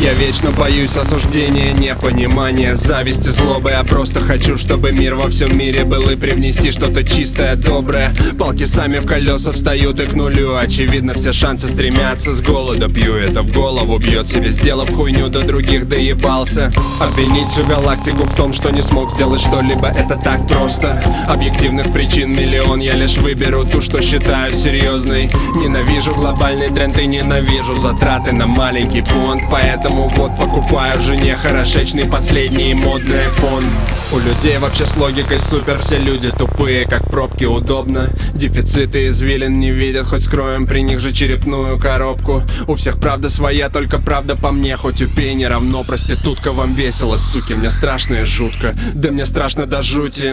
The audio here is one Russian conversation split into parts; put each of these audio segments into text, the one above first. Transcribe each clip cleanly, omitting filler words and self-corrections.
Я вечно боюсь осуждения, непонимания, зависти, злобы. Я просто хочу, чтобы мир во всем мире был, и привнести что-то чистое, доброе. Палки сами в колеса встают и к нулю. Очевидно, все шансы стремятся, с голода пью. Это в голову бьет, себе сделав хуйню, до других доебался. Обвинить всю галактику в том, что не смог сделать что-либо, это так просто. Объективных причин миллион, я лишь выберу ту, что считаю серьезной. Ненавижу глобальный тренд и ненавижу затраты на маленький фонд. Поэтому вот покупаю жене хорошечный последний модный iPhone. У людей вообще с логикой супер, все люди тупые, как пробки, удобно. Дефициты извилин не видят, хоть скроем при них же черепную коробку. У всех правда своя, только правда по мне. Хоть убей, не равно проститутка. Вам весело, суки, мне страшно и жутко. Да мне страшно до жути.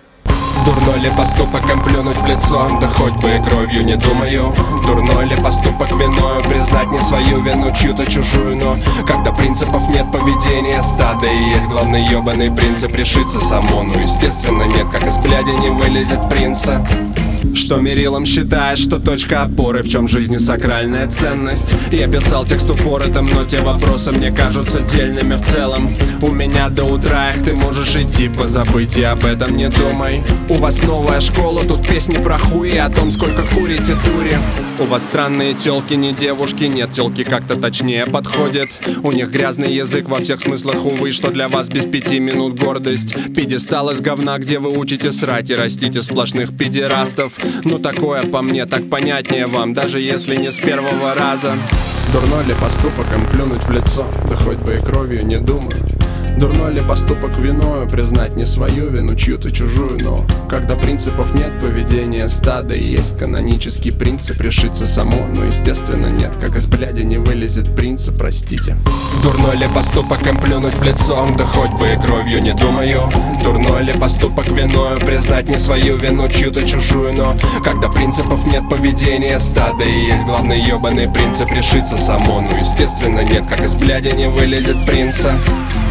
Дурной ли поступок им плюнуть в лицо? Да хоть бы и кровью не думаю. Дурной ли поступок виною признать не свою вину, чью-то чужую? Но когда принципов нет, поведения стада и есть главный ебаный принцип решиться само. Ну естественно нет, как из бляди не вылезет принца. Что мерилом считаешь, что точка опоры, в чем жизни сакральная ценность? Я писал текст упоротым, но те вопросы мне кажутся дельными в целом. У меня до утра их, ты можешь идти позабыть, и об этом не думай. У вас новая школа, тут песни про хуи, о том, сколько курите дури. У вас странные тёлки, не девушки, нет, тёлки как-то точнее подходят. У них грязный язык во всех смыслах, увы, что для вас без 5 минут гордость. Пьедестал из говна, где вы учите срать и растите сплошных педерастов. Ну такое по мне, так понятнее вам, даже если не с первого раза. Дурной ли поступок им плюнуть в лицо? Да хоть бы и кровью не думаю. Дурной ли поступок виною признать не свою вину, чью-то чужую? Но когда принципов нет, поведения стада и есть канонический принцип решиться само. Но естественно нет, как из бляди не вылезет принцип, простите. Дурной ли поступок им плюнуть в лицо? Да хоть бы и кровью не думаю. Дурной ли поступок виною признать не свою вину, чью-то чужую? Но когда принципов нет, поведения стада и есть главный ебаный принцип решиться само. Ну естественно нет, как из бляди не вылезет принца.